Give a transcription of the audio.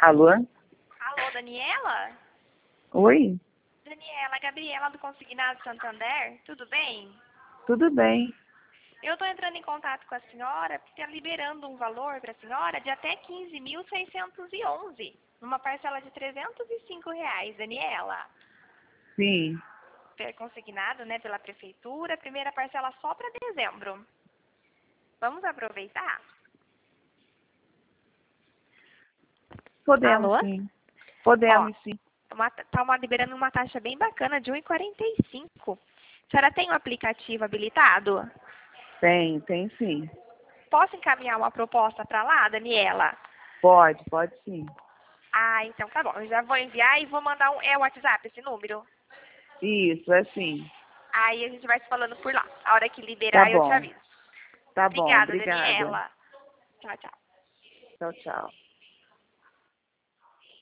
Alô? Alô, Daniela? Oi? Daniela, Gabriela do Consignado Santander, tudo bem? Tudo bem? Eu estou entrando em contato com a senhora porque está liberando um valor para a senhora de até 15.611, numa parcela de R$ 305, Daniela. Sim. Consignado, né, pela prefeitura, primeira parcela só para dezembro. Vamos aproveitar? Podemos Alô? sim. Ó, Podemos sim. tá liberando uma taxa bem bacana de 1,45. A senhora tem um aplicativo habilitado? Tem sim. Posso encaminhar uma proposta para lá, Daniela? Pode sim. Ah, então tá bom. Eu já vou enviar e vou mandar o WhatsApp, esse número. Isso, é sim. Aí a gente vai se falando por lá. A hora que Tá liberar, eu te bom. aviso. Tá bom, Obrigada, obrigada. Daniela. Tchau, tchau. Tchau, tchau.